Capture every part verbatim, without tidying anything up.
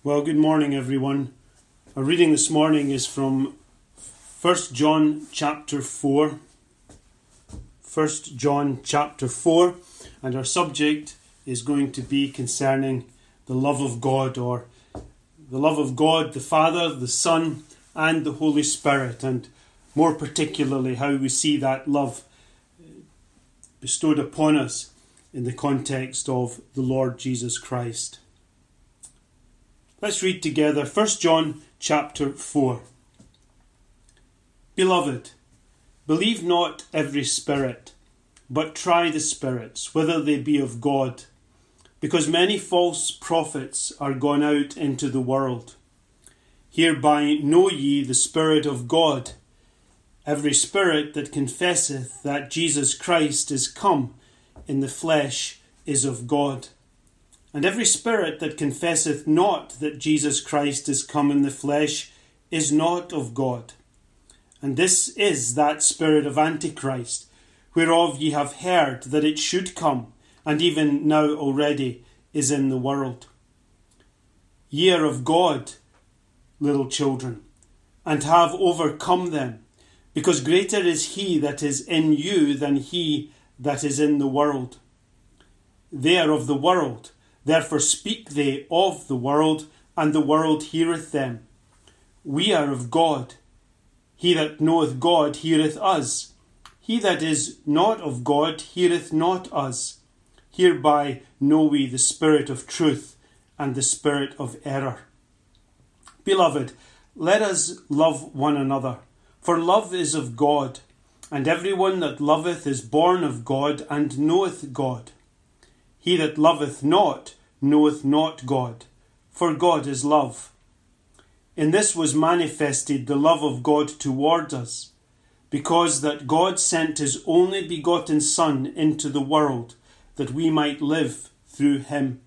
Well, good morning, everyone. Our reading this morning is from First John chapter four. First John chapter four, and our subject is going to be concerning the love of God, or the love of God, the Father, the Son, and the Holy Spirit, and more particularly how we see that love bestowed upon us in the context of the Lord Jesus Christ. Let's read together First John chapter four. Beloved, believe not every spirit, but try the spirits, whether they be of God, because many false prophets are gone out into the world. Hereby know ye the Spirit of God. Every spirit that confesseth that Jesus Christ is come in the flesh is of God. And every spirit that confesseth not that Jesus Christ is come in the flesh is not of God. And this is that spirit of Antichrist, whereof ye have heard that it should come, and even now already is in the world. Ye are of God, little children, and have overcome them, because greater is he that is in you than he that is in the world. They are of the world, therefore speak they of the world, and the world heareth them. We are of God. He that knoweth God heareth us. He that is not of God heareth not us. Hereby know we the spirit of truth and the spirit of error. Beloved, let us love one another, for love is of God, and every one that loveth is born of God and knoweth God. He that loveth not knoweth not God, for God is love. In this was manifested the love of God toward us, because that God sent his only begotten Son into the world, that we might live through him.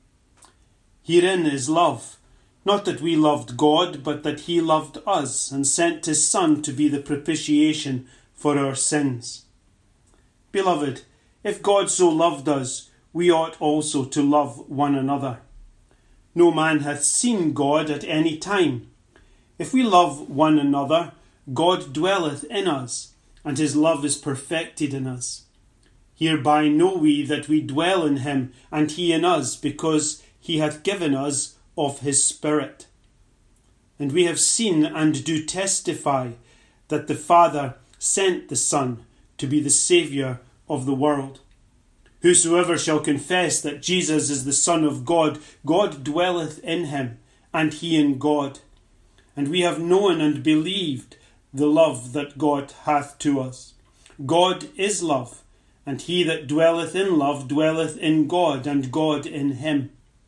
Herein is love, not that we loved God, but that he loved us, and sent his Son to be the propitiation for our sins. Beloved, if God so loved us, we ought also to love one another. No man hath seen God at any time. If we love one another, God dwelleth in us, and his love is perfected in us. Hereby know we that we dwell in him, and he in us, because he hath given us of his Spirit. And we have seen and do testify that the Father sent the Son to be the Saviour of the world. Whosoever shall confess that Jesus is the Son of God, God dwelleth in him, and he in God. And we have known and believed the love that God hath to us. God is love, and he that dwelleth in love dwelleth in God, and God in him.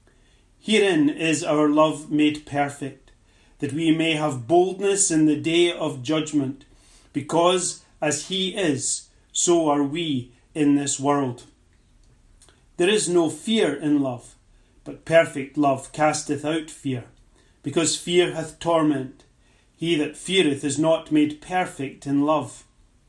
Herein is our love made perfect, that we may have boldness in the day of judgment, because as he is, so are we in this world. There is no fear in love, but perfect love casteth out fear, because fear hath torment. He that feareth is not made perfect in love.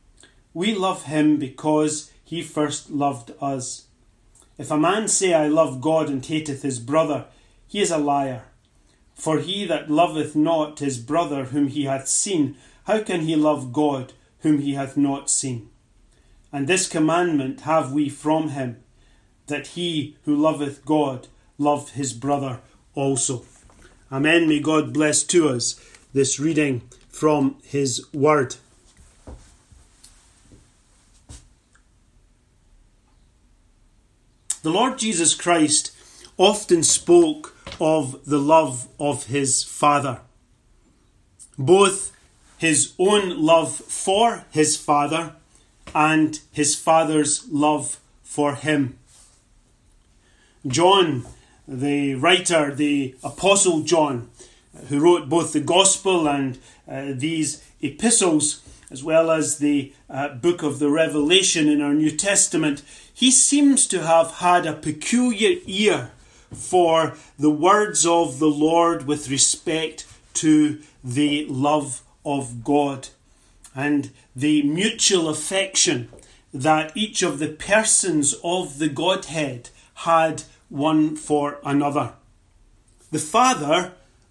We love him because he first loved us. If a man say, I love God, and hateth his brother, he is a liar. For he that loveth not his brother whom he hath seen, how can he love God whom he hath not seen? And this commandment have we from him, that he who loveth God love his brother also. Amen. May God bless to us this reading from his word. The Lord Jesus Christ often spoke of the love of his Father, both his own love for his Father and his Father's love for him. John, the writer, the Apostle John, who wrote both the Gospel and uh, these epistles, as well as the uh, book of the Revelation in our New Testament, he seems to have had a peculiar ear for the words of the Lord with respect to the love of God and the mutual affection that each of the persons of the Godhead had one for another. The Father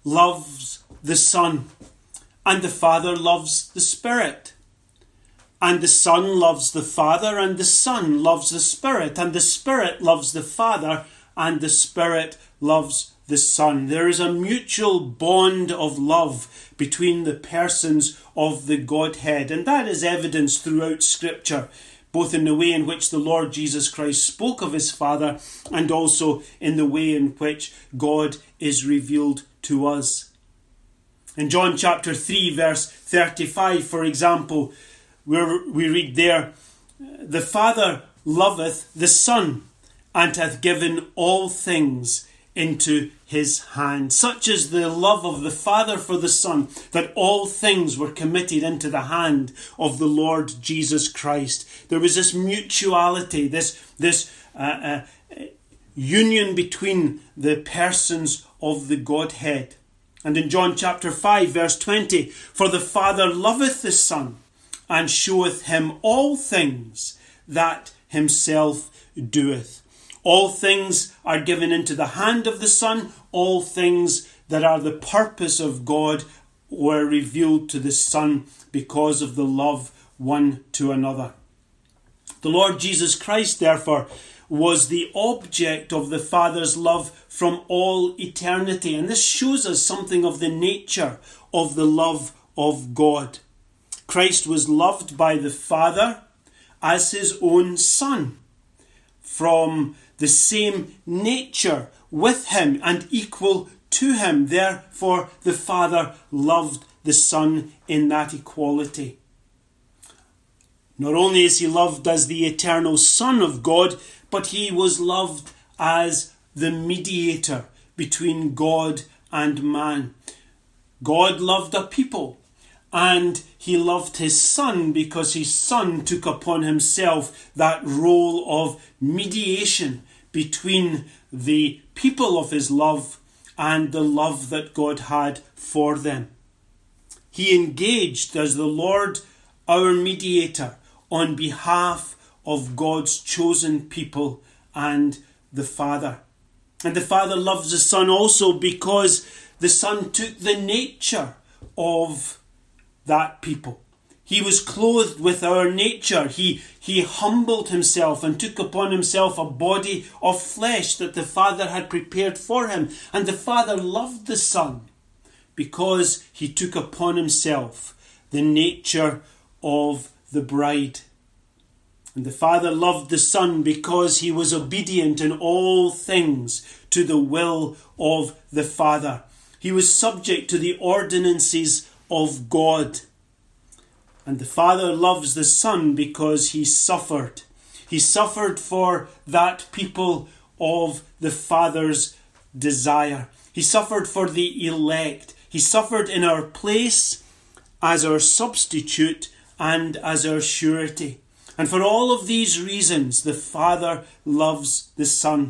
loves the Son, and the Father loves the Spirit. And the Son loves the Father, and the Son loves the Spirit, and the Spirit loves the Father, and the Spirit loves the Son. There is a mutual bond of love between the persons of the Godhead, and that is evidenced throughout Scripture, both in the way in which the Lord Jesus Christ spoke of his Father, and also in the way in which God is revealed to us. In John chapter three, verse thirty-five, for example, where we read there, "The Father loveth the Son, and hath given all things into his hand." Such is the love of the Father for the Son, that all things were committed into the hand of the Lord Jesus Christ. There was this mutuality, this, this uh, uh, union between the persons of the Godhead. And in John chapter five, verse twenty, "For the Father loveth the Son, and showeth him all things that himself doeth." All things are given into the hand of the Son. All things that are the purpose of God were revealed to the Son because of the love one to another. The Lord Jesus Christ, therefore, was the object of the Father's love from all eternity. And this shows us something of the nature of the love of God. Christ was loved by the Father as his own Son, from the same nature with him and equal to him. Therefore, the Father loved the Son in that equality. Not only is he loved as the eternal Son of God, but he was loved as the mediator between God and man. God loved a people, and he loved his Son because his Son took upon himself that role of mediation between the people of his love and the love that God had for them. He engaged as the Lord, our mediator, on behalf of God's chosen people and the Father. And the Father loves the Son also because the Son took the nature of that people. He was clothed with our nature. He, he humbled himself and took upon himself a body of flesh that the Father had prepared for him. And the Father loved the Son because he took upon himself the nature of the bride. And the Father loved the Son because he was obedient in all things to the will of the Father. He was subject to the ordinances of God. And the Father loves the Son because he suffered. He suffered for that people of the Father's desire. He suffered for the elect. He suffered in our place as our substitute and as our surety. And for all of these reasons, the Father loves the Son.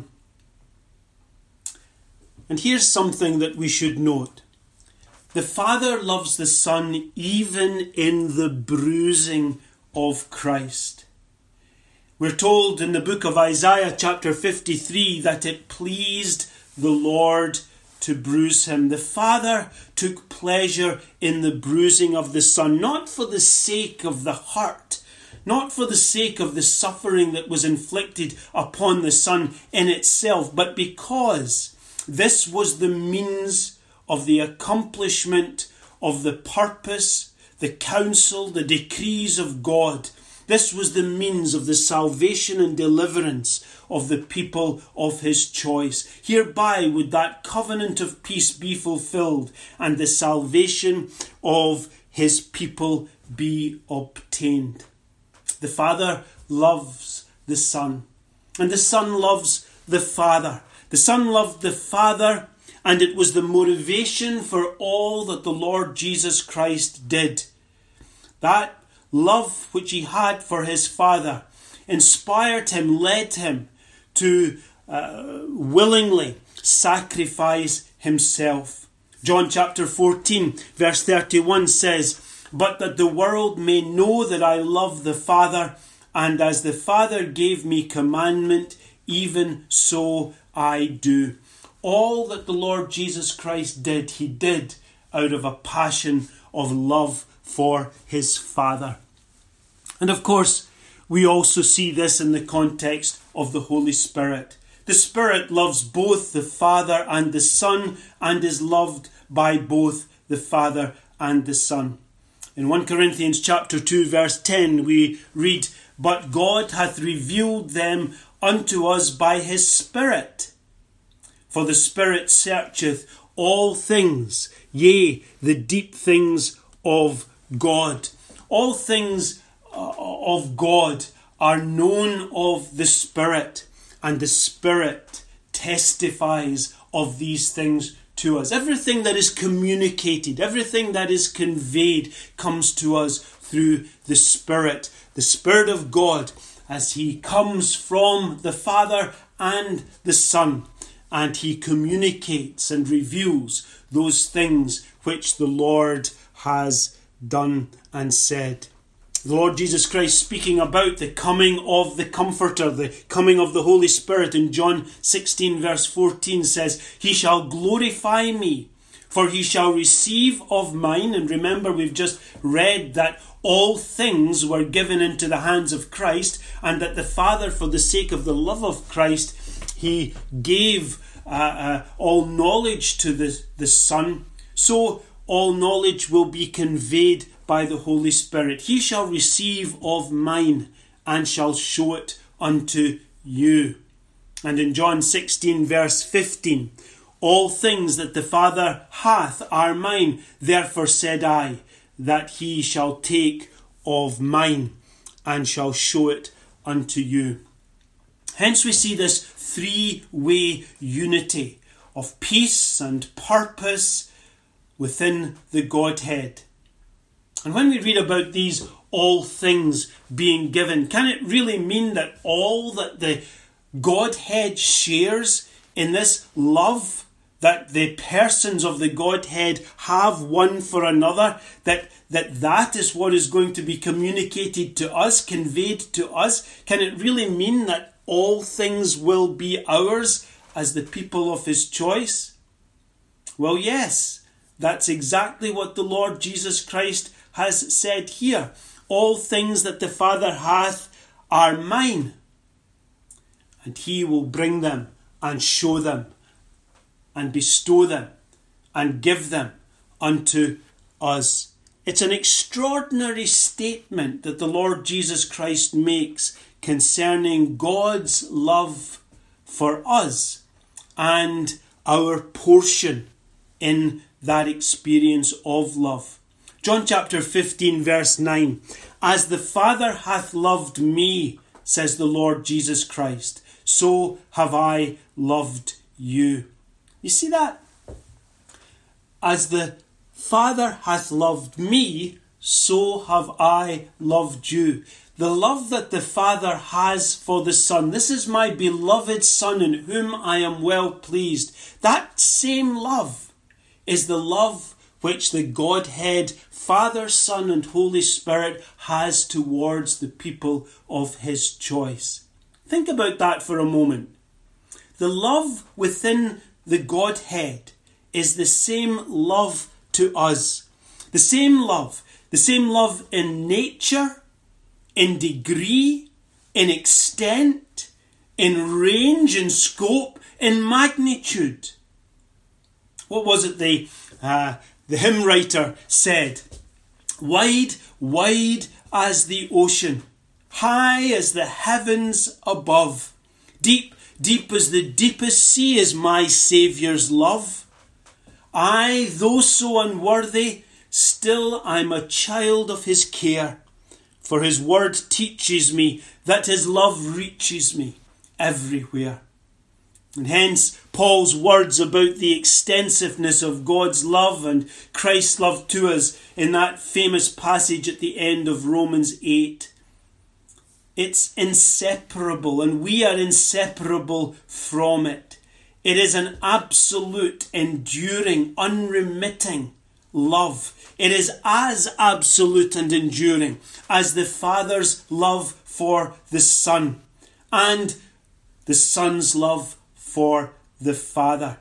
And here's something that we should note. The Father loves the Son even in the bruising of Christ. We're told in the book of Isaiah chapter fifty-three that it pleased the Lord to bruise him. The Father took pleasure in the bruising of the Son, not for the sake of the hurt, not for the sake of the suffering that was inflicted upon the Son in itself, but because this was the means of the accomplishment of the purpose, the counsel, the decrees of God. This was the means of the salvation and deliverance of the people of his choice. Hereby would that covenant of peace be fulfilled and the salvation of his people be obtained. The Father loves the Son, and the Son loves the Father. The Son loved the Father, and it was the motivation for all that the Lord Jesus Christ did. That love which he had for his Father inspired him, led him to uh, willingly sacrifice himself. John chapter fourteen, verse thirty-one says, "But that the world may know that I love the Father, and as the Father gave me commandment, even so I do. all that the Lord Jesus Christ did, he did out of a passion of love for his Father. And of course, we also see this in the context of the Holy Spirit. The Spirit loves both the Father and the Son and is loved by both the Father and the Son. In First Corinthians chapter two verse ten we read, "But God hath revealed them unto us by his Spirit. For the Spirit searcheth all things, yea, the deep things of God." All things of God are known of the Spirit, and the Spirit testifies of these things to us. Everything that is communicated, everything that is conveyed comes to us through the Spirit. The Spirit of God, as he comes from the Father and the Son, and he communicates and reveals those things which the Lord has done and said. The Lord Jesus Christ, speaking about the coming of the Comforter, the coming of the Holy Spirit, in John sixteen verse fourteen says, "He shall glorify me, for he shall receive of mine." And remember, we've just read that all things were given into the hands of Christ, and that the Father, for the sake of the love of Christ, he gave uh, uh, all knowledge to the, the Son. So all knowledge will be conveyed by the Holy Spirit. "He shall receive of mine and shall show it unto you." And in John sixteen verse fifteen, "All things that the Father hath are mine, therefore said I, that he shall take of mine and shall show it unto you." Hence we see this three-way unity of peace and purpose within the Godhead. And when we read about these all things being given, can it really mean that all that the Godhead shares in this love that the persons of the Godhead have one for another, that that, that is what is going to be communicated to us, conveyed to us? Can it really mean that all things will be ours as the people of his choice? Well, yes, that's exactly what the Lord Jesus Christ has said here. "All things that the Father hath are mine, and he will bring them and show them and bestow them and give them unto us." It's an extraordinary statement that the Lord Jesus Christ makes concerning God's love for us and our portion in that experience of love. John chapter fifteen verse nine, "As the Father hath loved me, says the Lord Jesus Christ, so have I loved you." You see that? As the Father hath loved me, so have I loved you. The love that the Father has for the Son. "This is my beloved Son in whom I am well pleased." That same love is the love which the Godhead, Father, Son and Holy Spirit has towards the people of his choice. Think about that for a moment. The love within the Godhead is the same love to us. The same love. The same love in nature, in degree, in extent, in range, in scope, in magnitude. What was it the, uh, the hymn writer said? "Wide, wide as the ocean, high as the heavens above, deep, deep as the deepest sea is my Saviour's love. I, though so unworthy, still I'm a child of his care, for his word teaches me that his love reaches me everywhere." And hence Paul's words about the extensiveness of God's love and Christ's love to us in that famous passage at the end of Romans eight. It's inseparable, and we are inseparable from it. It is an absolute, enduring, unremitting love. It is as absolute and enduring as the Father's love for the Son and the Son's love for the Father.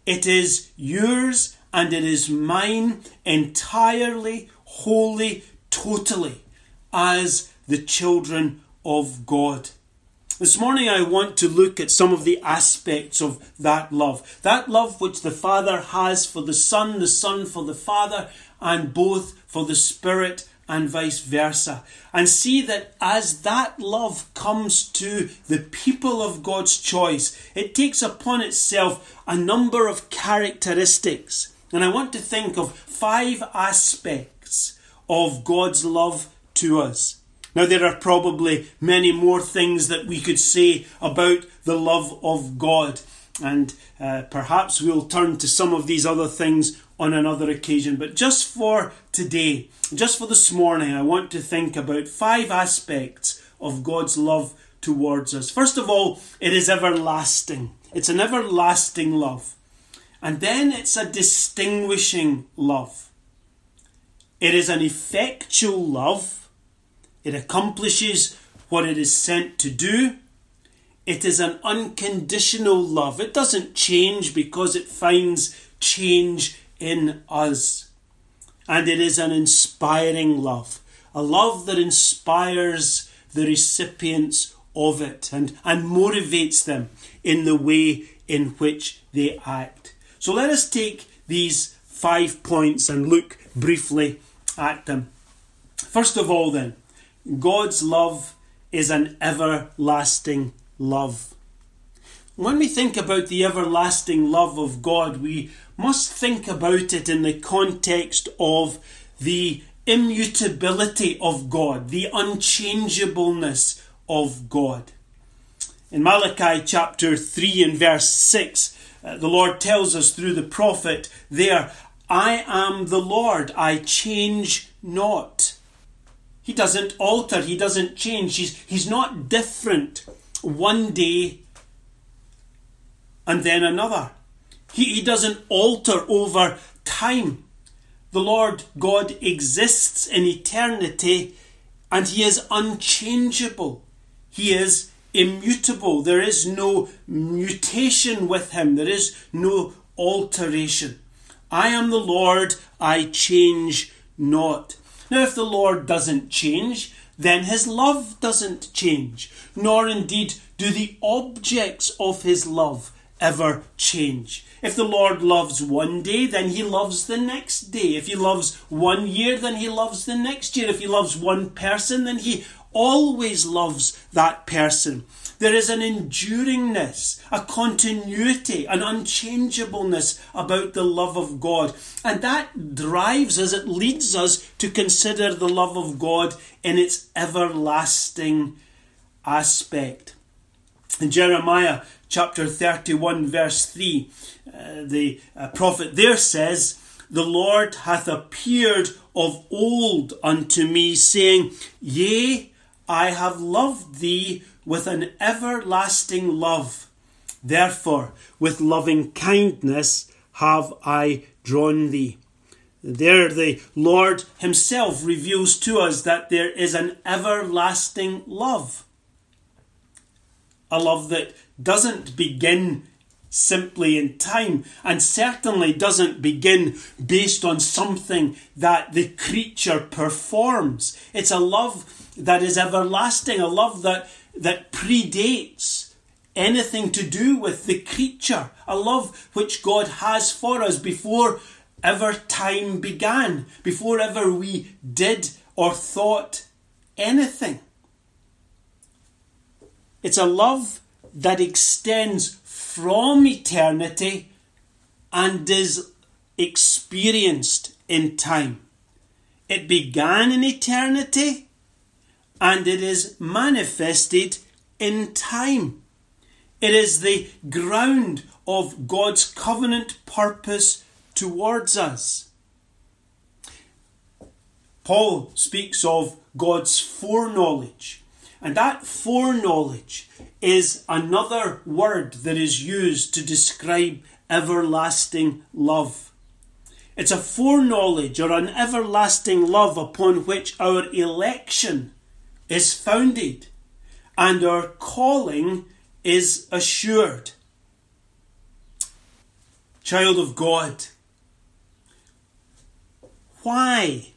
It is yours and it is mine entirely, wholly, totally, as the children of God. This morning I want to look at some of the aspects of that love. That love which the Father has for the Son, the Son for the Father, and both for the Spirit, and vice versa. And see that as that love comes to the people of God's choice, it takes upon itself a number of characteristics. And I want to think of five aspects of God's love to us. Now, there are probably many more things that we could say about the love of God. And uh, perhaps we'll turn to some of these other things on another occasion. But just for today, just for this morning, I want to think about five aspects of God's love towards us. First of all, it is everlasting. It's an everlasting love. And then it's a distinguishing love. It is an effectual love. It accomplishes what it is sent to do. It is an unconditional love. It doesn't change because it finds change in us. And it is an inspiring love. A love that inspires the recipients of it and, and motivates them in the way in which they act. So let us take these five points and look briefly at them. First of all then, God's love is an everlasting love. When we think about the everlasting love of God, we must think about it in the context of the immutability of God, the unchangeableness of God. In Malachi chapter three and verse six, uh, the Lord tells us through the prophet there, I am the Lord, I change not. He doesn't alter, he doesn't change. He's, he's not different one day and then another. He, he doesn't alter over time. The Lord God exists in eternity and he is unchangeable. He is immutable. There is no mutation with him. There is no alteration. I am the Lord, I change not. Now, if the Lord doesn't change, then his love doesn't change, nor indeed do the objects of his love ever change. If the Lord loves one day, then he loves the next day. If he loves one year, then he loves the next year. If he loves one person, then he always loves that person. There is an enduringness, a continuity, an unchangeableness about the love of God. And that drives us, it leads us to consider the love of God in its everlasting aspect. In Jeremiah chapter thirty-one verse three, uh, the uh, prophet there says, the Lord hath appeared of old unto me, saying, Yea, I have loved thee with an everlasting love. Therefore, with loving kindness have I drawn thee. There the Lord himself reveals to us that there is an everlasting love. A love that doesn't begin simply in time and certainly doesn't begin based on something that the creature performs. It's a love that is everlasting, a love that, that predates anything to do with the creature, a love which God has for us before ever time began, before ever we did or thought anything. It's a love that extends from eternity and is experienced in time. It began in eternity and it is manifested in time. It is the ground of God's covenant purpose towards us. Paul speaks of God's foreknowledge. And that foreknowledge is another word that is used to describe everlasting love. It's a foreknowledge or an everlasting love upon which our election is founded and our calling is assured. Child of God, why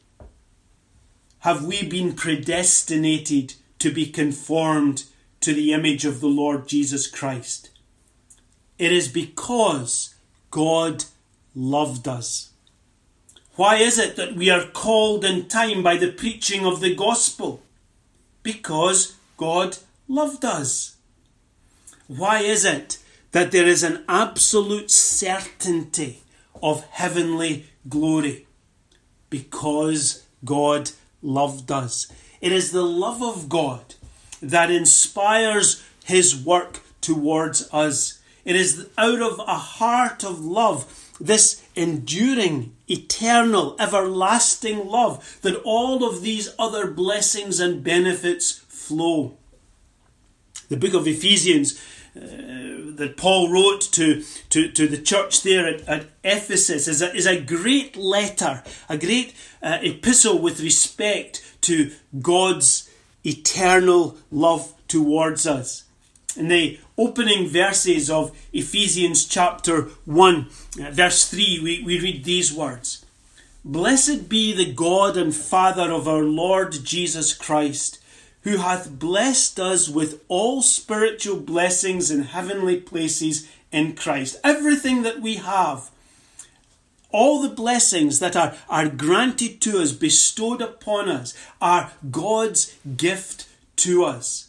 have we been predestinated to be conformed to the image of the Lord Jesus Christ? It is because God loved us. Why is it that we are called in time by the preaching of the gospel? Because God loved us. Why is it that there is an absolute certainty of heavenly glory? Because God loved us. It is the love of God that inspires his work towards us. It is out of a heart of love, this enduring, eternal, everlasting love, that all of these other blessings and benefits flow. The book of Ephesians uh, that Paul wrote to, to, to the church there at, at Ephesus is a, is a great letter, a great uh, epistle with respect to God's eternal love towards us. In the opening verses of Ephesians chapter one, uh, verse three, we, we read these words. Blessed be the God and Father of our Lord Jesus Christ, who hath blessed us with all spiritual blessings in heavenly places in Christ. Everything that we have, all the blessings that are, are granted to us, bestowed upon us, are God's gift to us.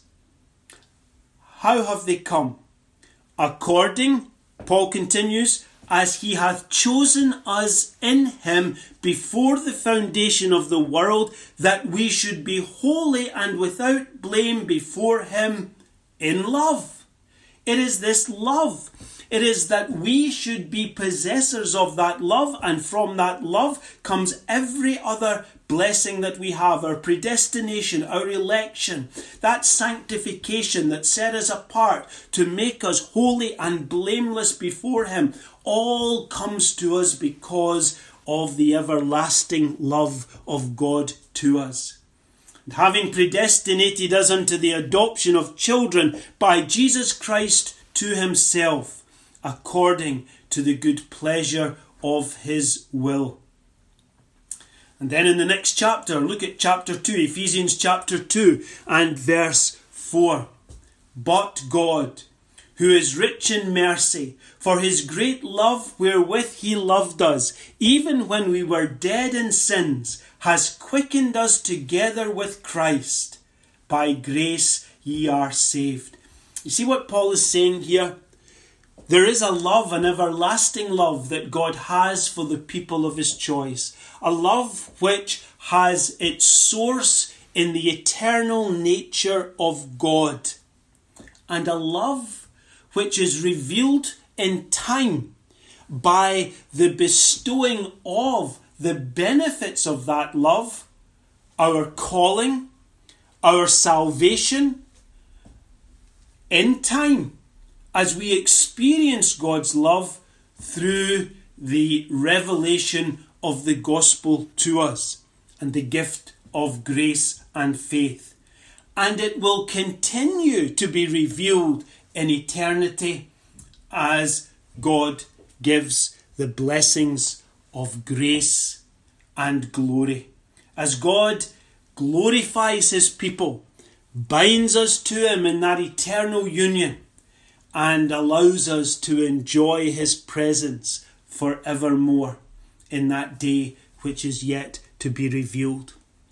How have they come? According, Paul continues, as he hath chosen us in him before the foundation of the world, that we should be holy and without blame before him in love. It is this love. It is that we should be possessors of that love, and from that love comes every other blessing that we have, our predestination, our election, that sanctification that set us apart to make us holy and blameless before him, all comes to us because of the everlasting love of God to us. And having predestinated us unto the adoption of children by Jesus Christ to himself, according to the good pleasure of his will. And then in the next chapter, look at chapter two, Ephesians chapter two and verse four. But God, who is rich in mercy, for his great love wherewith he loved us, even when we were dead in sins, has quickened us together with Christ. By grace ye are saved. You see what Paul is saying here? There is a love, an everlasting love that God has for the people of his choice. A love which has its source in the eternal nature of God. And a love which is revealed in time by the bestowing of the benefits of that love, our calling, our salvation, in time, as we experience God's love through the revelation of the gospel to us and the gift of grace and faith. And it will continue to be revealed in eternity as God gives the blessings of grace and glory. As God glorifies his people, binds us to him in that eternal union, and allows us to enjoy his presence forevermore in that day which is yet to be revealed.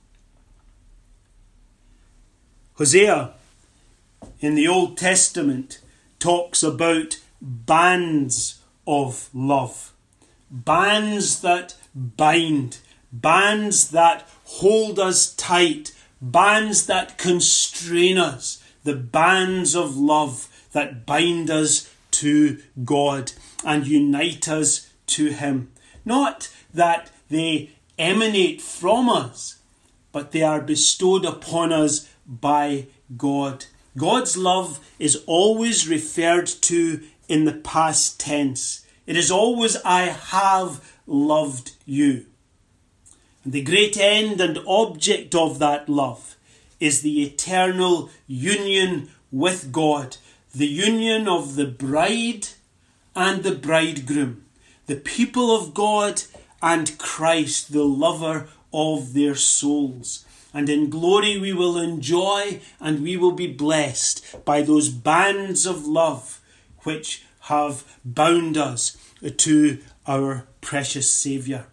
Hosea in the Old Testament talks about bands of love. Bands that bind. Bands that hold us tight. Bands that constrain us. The bands of love that bind us to God and unite us to him. Not that they emanate from us, but they are bestowed upon us by God. God's love is always referred to in the past tense. It is always, I have loved you. And the great end and object of that love is the eternal union with God. The union of the bride and the bridegroom. the people of God and Christ, the lover of their souls. And in glory we will enjoy and we will be blessed by those bands of love which have bound us to our precious Saviour.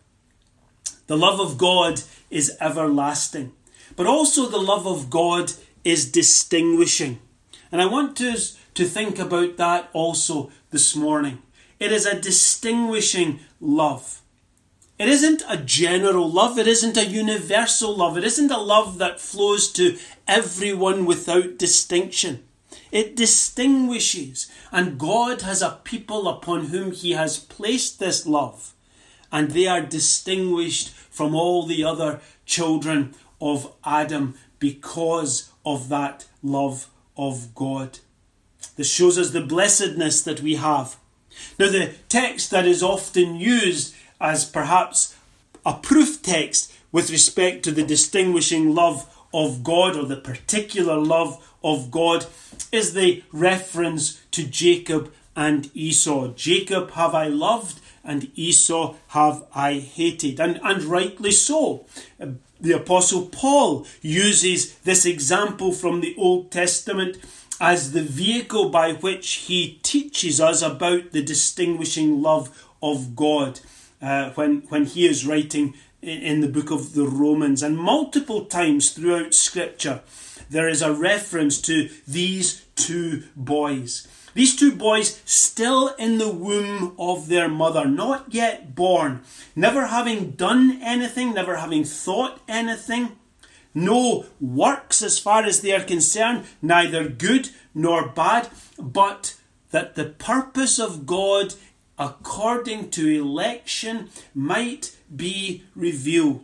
The love of God is everlasting, but also the love of God is distinguishing. And I want us to think about that also this morning. It is a distinguishing love. It isn't a general love. It isn't a universal love. It isn't a love that flows to everyone without distinction. It distinguishes. And God has a people upon whom he has placed this love. And they are distinguished from all the other children of Adam because of that love of God. This shows us the blessedness that we have. Now, the text that is often used as perhaps a proof text with respect to the distinguishing love of God, or the particular love of God, is the reference to Jacob and Esau. Jacob have I loved, and Esau have I hated. And, and rightly so. The Apostle Paul uses this example from the Old Testament as the vehicle by which he teaches us about the distinguishing love of God uh, when, when he is writing in, in the book of the Romans. And multiple times throughout Scripture there is a reference to these two boys. These two boys still in the womb of their mother, not yet born, never having done anything, never having thought anything. No works as far as they are concerned, neither good nor bad, but that the purpose of God according to election might be revealed.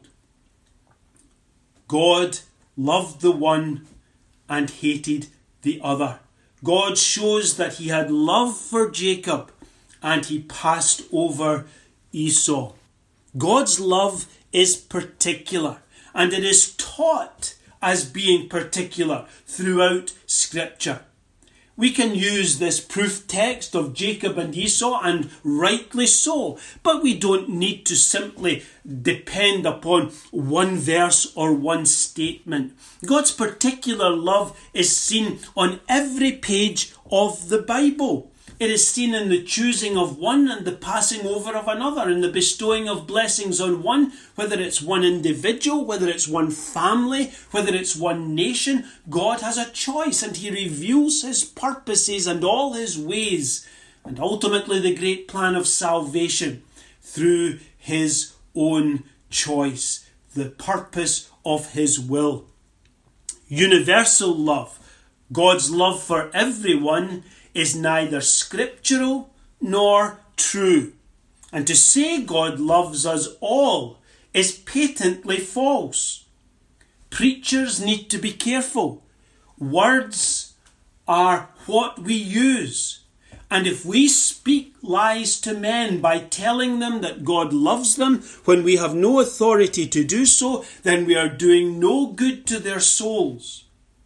God loved the one and hated the other. God shows that he had love for Jacob and he passed over Esau. God's love is particular, and it is taught as being particular throughout Scripture. We can use this proof text of Jacob and Esau, and rightly so, but we don't need to simply depend upon one verse or one statement. God's particular love is seen on every page of the Bible. It is seen in the choosing of one and the passing over of another, in the bestowing of blessings on one, whether it's one individual, whether it's one family, whether it's one nation. God has a choice, and he reveals his purposes and all his ways, and ultimately the great plan of salvation through his own choice, the purpose of his will. Universal love, God's love for everyone, is neither scriptural nor true. And to say God loves us all is patently false. Preachers need to be careful. Words are what we use. And if we speak lies to men by telling them that God loves them when we have no authority to do so, then we are doing no good to their souls.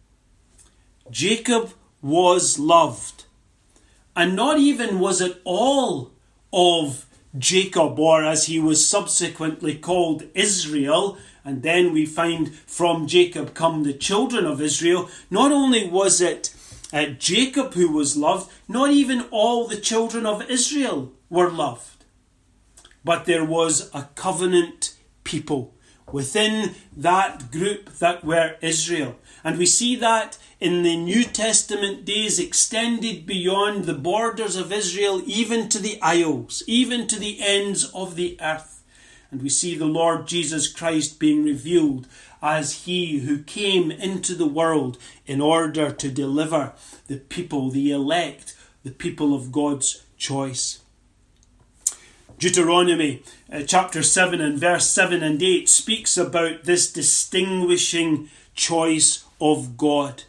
Jacob was loved. And not even was it all of Jacob, or as he was subsequently called, Israel. And then we find from Jacob come the children of Israel. Not only was it uh, Jacob who was loved, not even all the children of Israel were loved. But there was a covenant people within that group that were Israel. And we see that in the New Testament days extended beyond the borders of Israel, even to the isles, even to the ends of the earth. And we see the Lord Jesus Christ being revealed as he who came into the world in order to deliver the people, the elect, the people of God's choice. Deuteronomy uh, chapter seven and verse seven and eight speaks about this distinguishing choice of God.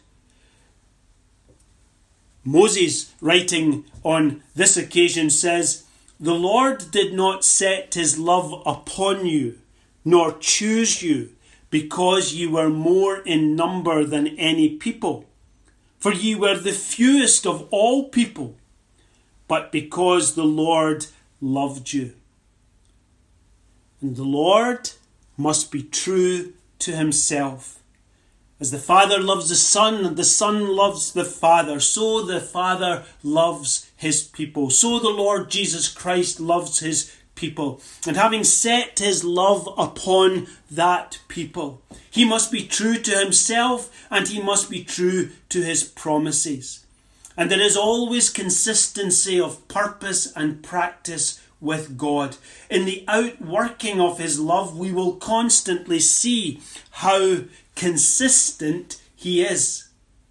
Moses, writing on this occasion, says, "The Lord did not set his love upon you, nor choose you, because ye were more in number than any people. For ye were the fewest of all people, but because the Lord loved you." And the Lord must be true to himself. As the Father loves the Son and the Son loves the Father, so the Father loves his people. So the Lord Jesus Christ loves his people. And having set his love upon that people, he must be true to himself and he must be true to his promises. And there is always consistency of purpose and practice with God. In the outworking of his love, we will constantly see how consistent he is.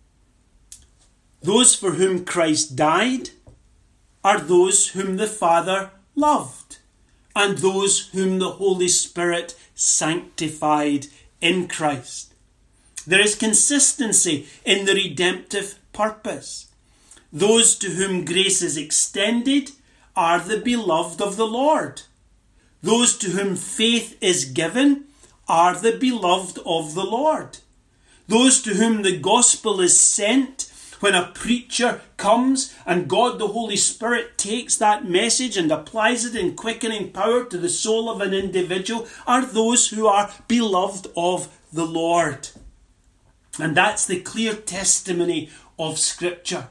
Those for whom Christ died are those whom the Father loved, and those whom the Holy Spirit sanctified in Christ. There is consistency in the redemptive purpose. Those to whom grace is extended are the beloved of the Lord. Those to whom faith is given are the beloved of the Lord. Those to whom the gospel is sent, when a preacher comes and God the Holy Spirit takes that message and applies it in quickening power to the soul of an individual, are those who are beloved of the Lord. And that's the clear testimony of Scripture.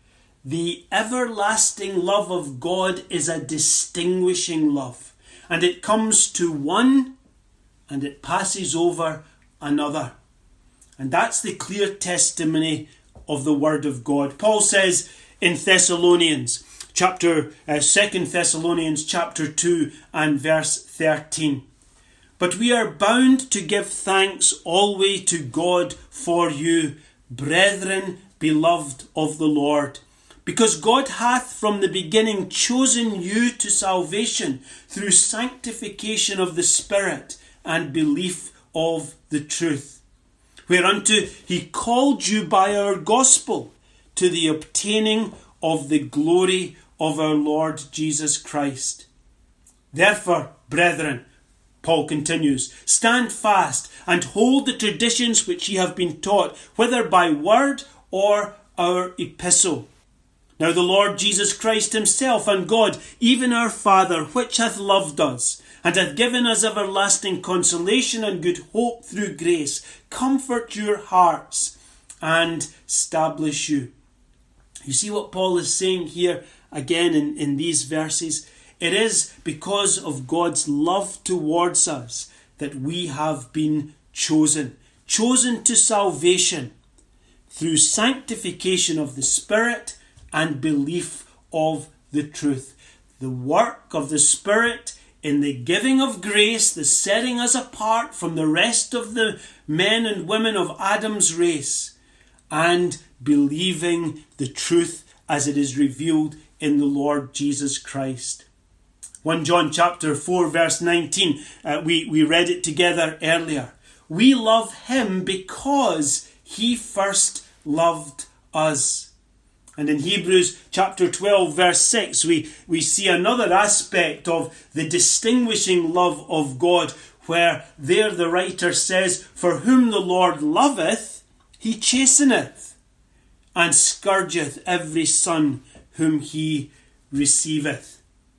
The everlasting love of God is a distinguishing love, and it comes to one and it passes over another. And that's the clear testimony of the Word of God. Paul says in Thessalonians, chapter uh, Second Thessalonians chapter two and verse thirteen, "But we are bound to give thanks always to God for you, brethren, beloved of the Lord, because God hath from the beginning chosen you to salvation through sanctification of the Spirit and belief of the truth, whereunto he called you by our gospel to the obtaining of the glory of our Lord Jesus Christ. Therefore, brethren," Paul continues, "stand fast and hold the traditions which ye have been taught, whether by word or our epistle. Now the Lord Jesus Christ himself and God, even our Father, which hath loved us, and hath given us everlasting consolation and good hope through grace, comfort your hearts and establish you." You see what Paul is saying here again in, in these verses? It is because of God's love towards us that we have been chosen. Chosen to salvation through sanctification of the Spirit and belief of the truth. The work of the Spirit in the giving of grace, the setting us apart from the rest of the men and women of Adam's race, and believing the truth as it is revealed in the Lord Jesus Christ. First John chapter four verse nineteen, uh, we, we read it together earlier. We love him because he first loved us. And in Hebrews chapter twelve verse six, we, we see another aspect of the distinguishing love of God, where there the writer says, "For whom the Lord loveth, he chasteneth, and scourgeth every son whom he receiveth."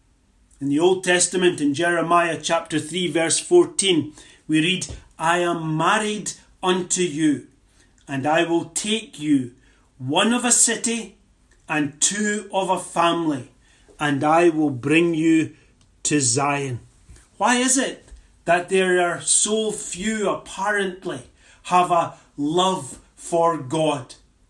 In the Old Testament, in Jeremiah chapter three verse fourteen, we read, "I am married unto you, and I will take you, one of a city, and two of a family, and I will bring you to Zion." Why is it that there are so few apparently have a love for God?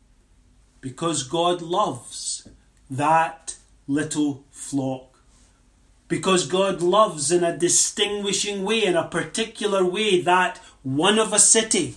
Because God loves that little flock. Because God loves in a distinguishing way, in a particular way, that one of a city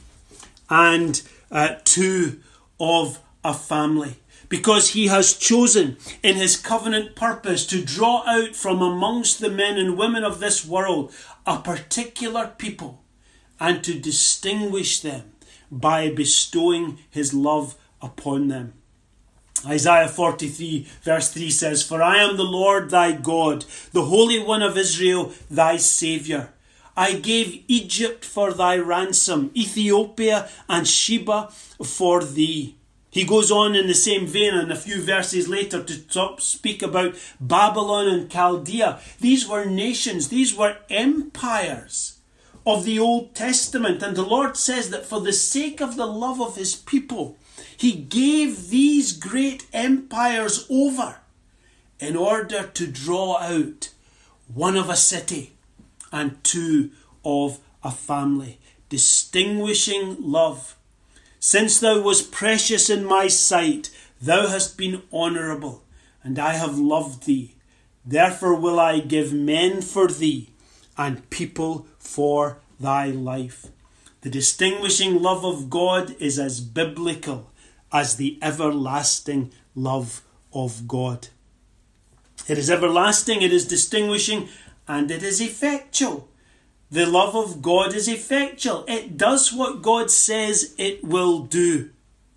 and uh, two of a family. Because he has chosen in his covenant purpose to draw out from amongst the men and women of this world a particular people and to distinguish them by bestowing his love upon them. Isaiah forty-three verse three says, "For I am the Lord thy God, the Holy One of Israel, thy Saviour. I gave Egypt for thy ransom, Ethiopia and Sheba for thee. He goes on in the same vein and a few verses later to talk, speak about Babylon and Chaldea. These were nations, these were empires of the Old Testament. And the Lord says that for the sake of the love of his people, he gave these great empires over in order to draw out one of a city and two of a family. Distinguishing love. Since thou wast precious in my sight, thou hast been honourable, and I have loved thee. Therefore will I give men for thee, and people for thy life. The distinguishing love of God is as biblical as the everlasting love of God. It is everlasting, it is distinguishing, and it is effectual. The love of God is effectual. It does what God says it will do.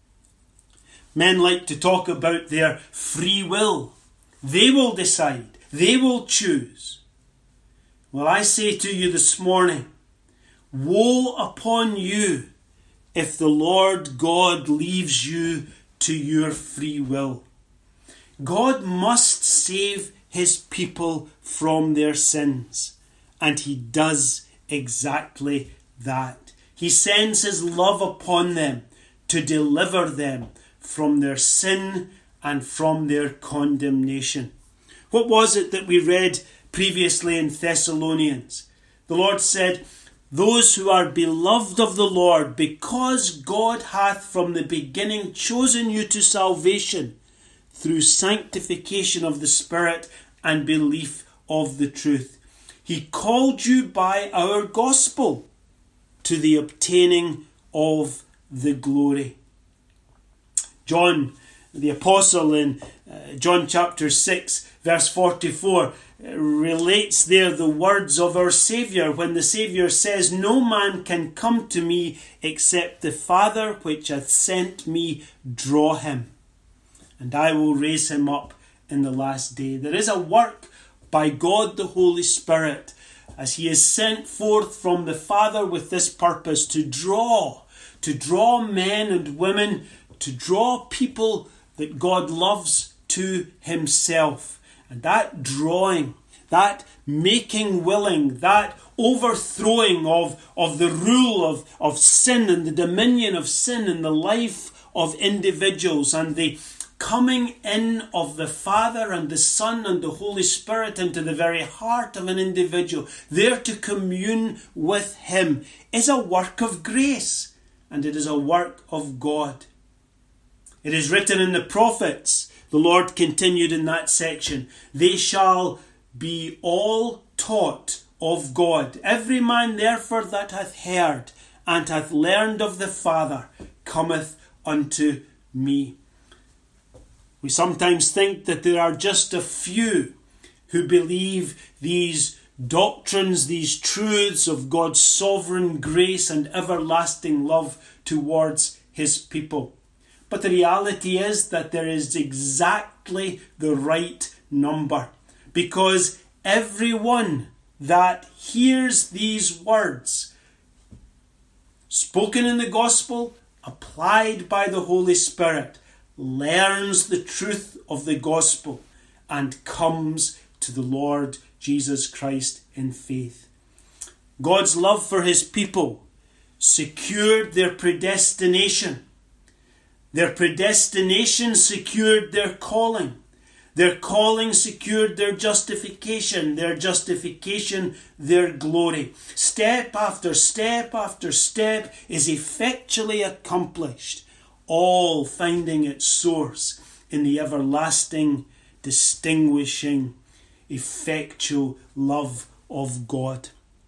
Men like to talk about their free will. They will decide. They will choose. Well, I say to you this morning, woe upon you if the Lord God leaves you to your free will. God must save his people from their sins. And he does exactly that. He sends his love upon them to deliver them from their sin and from their condemnation. What was it that we read previously in Thessalonians? The Lord said, those who are beloved of the Lord, because God hath from the beginning chosen you to salvation through sanctification of the Spirit and belief of the truth. He called you by our gospel to the obtaining of the glory. John, the apostle, in uh, John chapter six, verse forty-four, uh, relates there the words of our Saviour when the Saviour says, no man can come to me except the Father which hath sent me draw him, and I will raise him up in the last day. There is a work by God the Holy Spirit, as he is sent forth from the Father with this purpose to draw, to draw men and women, to draw people that God loves to himself. And that drawing, that making willing, that overthrowing of, of the rule of, of sin and the dominion of sin in the life of individuals, and the coming in of the Father and the Son and the Holy Spirit into the very heart of an individual, there to commune with him, is a work of grace, and it is a work of God. It is written in the prophets, the Lord continued in that section, they shall be all taught of God. Every man therefore that hath heard and hath learned of the Father cometh unto me. We sometimes think that there are just a few who believe these doctrines, these truths of God's sovereign grace and everlasting love towards his people. But the reality is that there is exactly the right number, because everyone that hears these words, spoken in the gospel, applied by the Holy Spirit, learns the truth of the gospel and comes to the Lord Jesus Christ in faith. God's love for his people secured their predestination. Their predestination secured their calling. Their calling secured their justification. Their justification, their glory. Step after step after step is effectually accomplished, all finding its source in the everlasting, distinguishing, effectual love of God.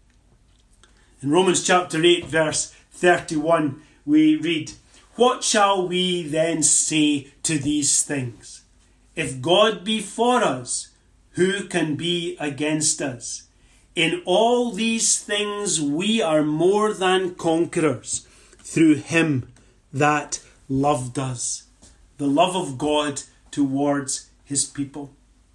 In Romans chapter eight, verse thirty-one, we read, what shall we then say to these things? If God be for us, who can be against us? In all these things we are more than conquerors through him that loved us. The love of God towards his people.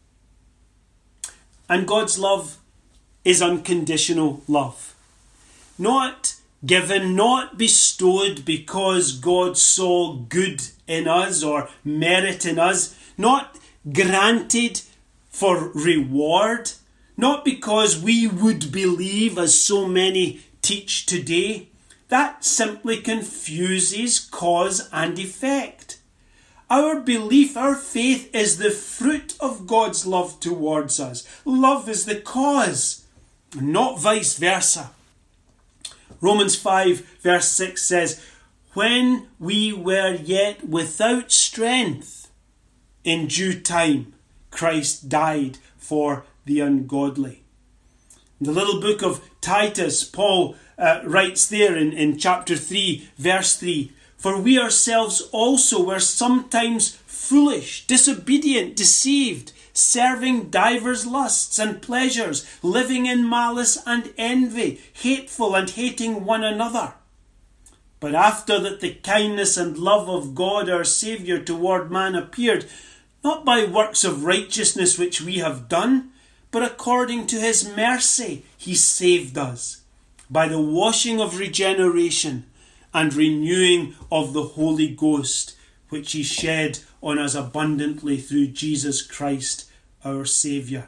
And God's love is unconditional love. Not given, not bestowed because God saw good in us or merit in us, not granted for reward, not because we would believe as so many teach today. That simply confuses cause and effect. Our belief, our faith is the fruit of God's love towards us. Love is the cause, not vice versa. Romans five verse six says, when we were yet without strength, in due time Christ died for the ungodly. In the little book of Titus, Paul uh, writes there in, in chapter three, verse three, for we ourselves also were sometimes foolish, disobedient, deceived, serving divers lusts and pleasures, living in malice and envy, hateful and hating one another. But after that the kindness and love of God our Saviour toward man appeared, not by works of righteousness which we have done, but according to his mercy he saved us, by the washing of regeneration and renewing of the Holy Ghost, which he shed on us abundantly through Jesus Christ our Saviour.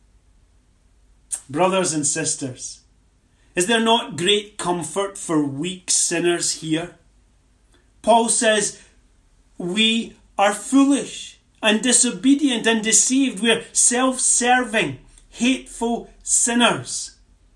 Brothers and sisters, is there not great comfort for weak sinners here? Paul says, we are foolish and disobedient and deceived. We are self-serving, hateful sinners.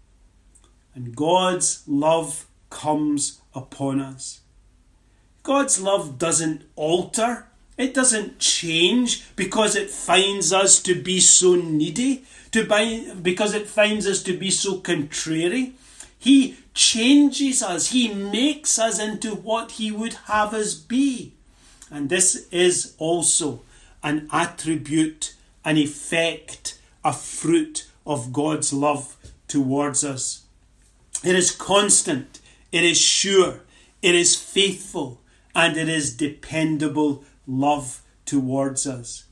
And God's love comes upon us. God's love doesn't alter. It doesn't change because it finds us to be so needy, to buy, because it finds us to be so contrary. He changes us. He makes us into what he would have us be. And this is also an attribute, an effect, a fruit of God's love towards us. It is constant, it is sure, it is faithful, and it is dependable love towards us.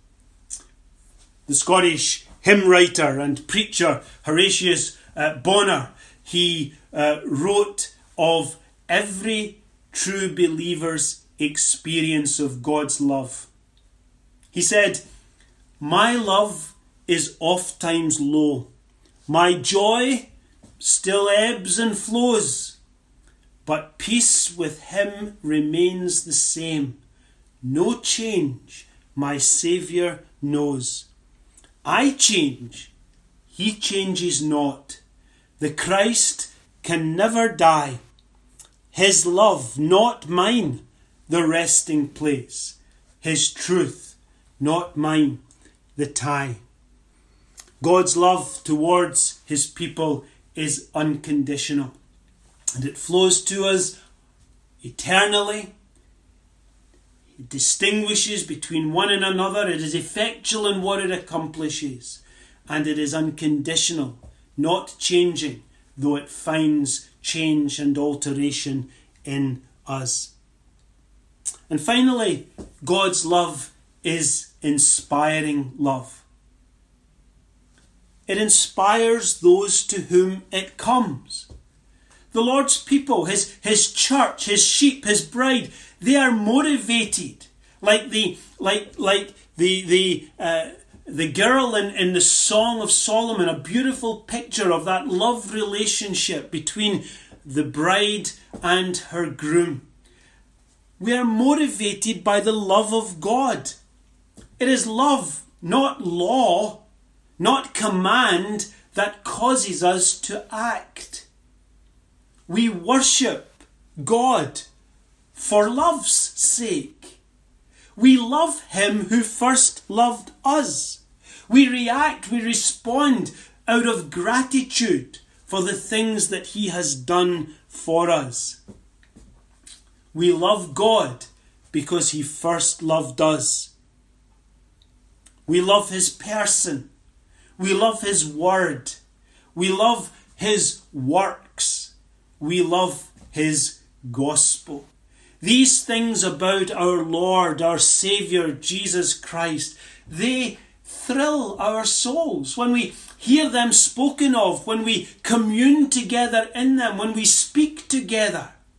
The Scottish hymn writer and preacher Horatius uh, Bonar, he uh, wrote of every true believer's experience of God's love. He said, my love is oft times low, my joy still ebbs and flows, but peace with him remains the same. No change my Saviour knows. I change, he changes not. The Christ can never die. His love, not mine, the resting place. His truth, not mine, the tie. God's love towards his people is unconditional, and it flows to us eternally. It distinguishes between one and another. It is effectual in what it accomplishes, and it is unconditional, not changing, though it finds change and alteration in us. And finally, God's love is inspiring love. It inspires those to whom it comes. The Lord's people, his, his church, his sheep, his bride, they are motivated like the like like the the uh, the girl in, in the Song of Solomon, a beautiful picture of that love relationship between the bride and her groom. We are motivated by the love of God. It is love, not law, not command, that causes us to act. We worship God for love's sake. We love him who first loved us. We react, we respond out of gratitude for the things that he has done for us. We love God because he first loved us. We love his person. We love his word. We love his works. We love his gospel. These things about our Lord, our Saviour, Jesus Christ, they thrill our souls when we hear them spoken of, when we commune together in them, when we speak together.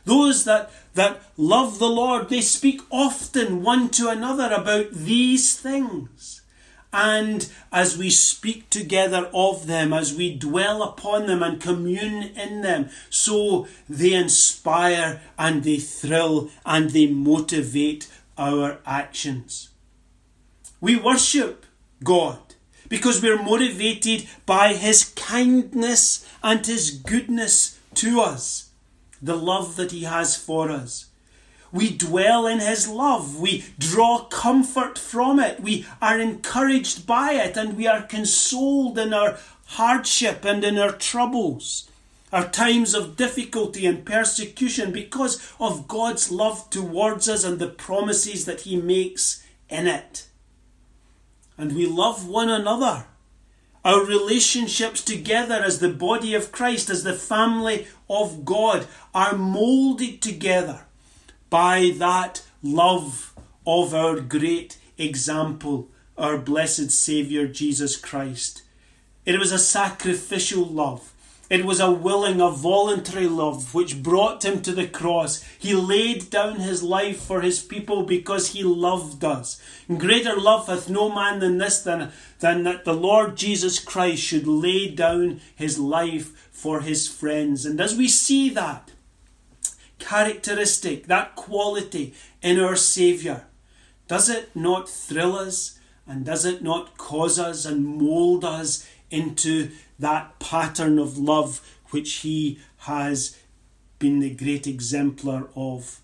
Those that, that love the Lord, they speak often one to another about these things. And as we speak together of them, as we dwell upon them and commune in them, so they inspire and they thrill and they motivate our actions. We worship God because we're motivated by His kindness and His goodness to us, the love that He has for us. We dwell in His love. We draw comfort from it. We are encouraged by it, and we are consoled in our hardship and in our troubles, our times of difficulty and persecution, because of God's love towards us and the promises that He makes in it. And we love one another. Our relationships together as the body of Christ, as the family of God, are moulded together by that love of our great example, our blessed Saviour Jesus Christ. It was a sacrificial love. It was a willing, a voluntary love which brought Him to the cross. He laid down His life for His people because He loved us. And greater love hath no man than this, than, than that the Lord Jesus Christ should lay down His life for His friends. And as we see that characteristic, that quality in our Saviour, does it not thrill us, and does it not cause us and mould us into that pattern of love which He has been the great exemplar of?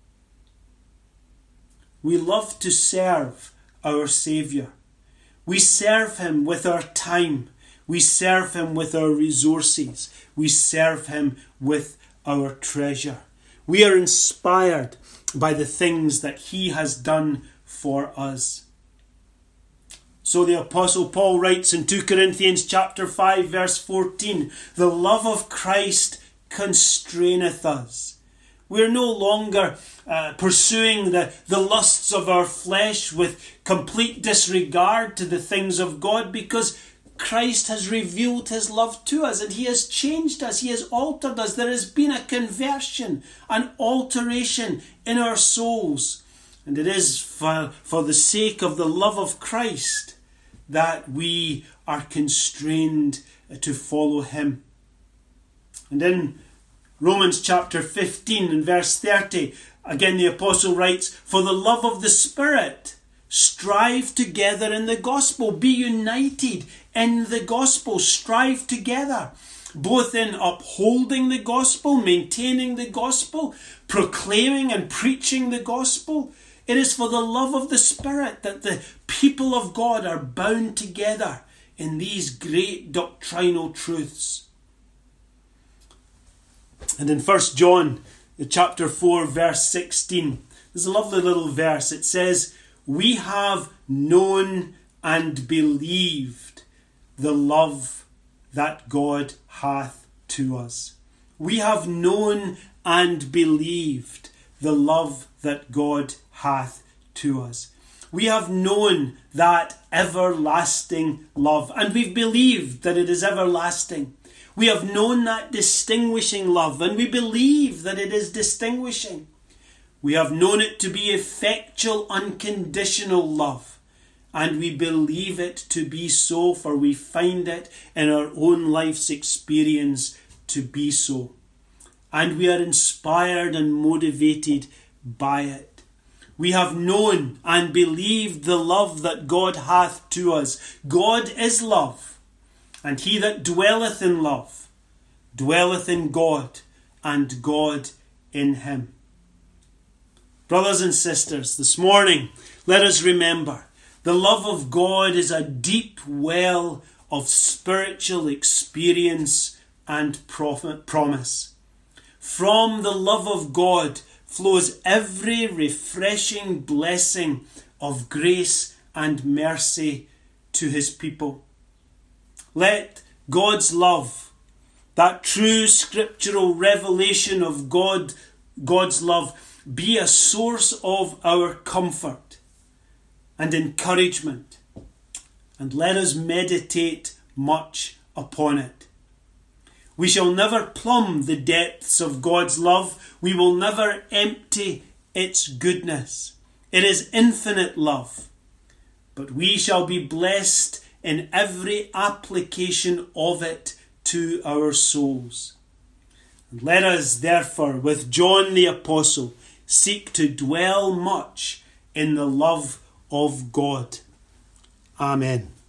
We love to serve our Saviour. We serve Him with our time. We serve Him with our resources. We serve Him with our treasure. We are inspired by the things that He has done for us. So the Apostle Paul writes in Second Corinthians chapter five verse fourteen, "The love of Christ constraineth us." We are no longer uh, pursuing the, the lusts of our flesh with complete disregard to the things of God, because Christ has revealed His love to us, and He has changed us. He has altered us. There has been a conversion, an alteration in our souls. And it is for, for the sake of the love of Christ that we are constrained to follow Him. And in Romans chapter fifteen and verse thirty, again the apostle writes, "For the love of the Spirit, strive together in the gospel." Be united in the gospel. Strive together, both in upholding the gospel, maintaining the gospel, proclaiming and preaching the gospel. It is for the love of the Spirit that the people of God are bound together in these great doctrinal truths. And in First John chapter four verse sixteen, there's a lovely little verse. It says, "We have known and believed the love that God hath to us." We have known and believed the love that God hath to us. We have known that everlasting love, and we've believed that it is everlasting. We have known that distinguishing love, and we believe that it is distinguishing. We have known it to be effectual, unconditional love, and we believe it to be so, for we find it in our own life's experience to be so. And we are inspired and motivated by it. We have known and believed the love that God hath to us. God is love, and he that dwelleth in love dwelleth in God, and God in him. Brothers and sisters, this morning, let us remember the love of God is a deep well of spiritual experience and promise. From the love of God flows every refreshing blessing of grace and mercy to his people. Let God's love, that true scriptural revelation of God, God's love, be a source of our comfort and encouragement, and let us meditate much upon it. We shall never plumb the depths of God's love. We will never empty its goodness. It is infinite love. But we shall be blessed in every application of it to our souls. Let us, therefore, with John the Apostle, seek to dwell much in the love of God. Amen.